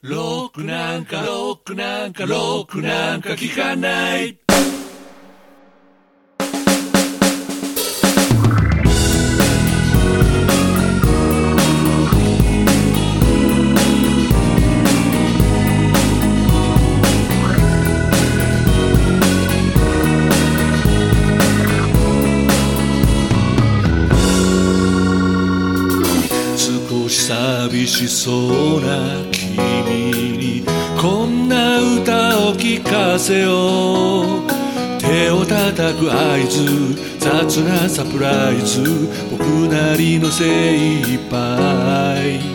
ロックなんか聞かない。少し寂しそうな君にこんな歌を聴かせよう。手を叩く合図、雑なサプライズ、僕なりの精一杯。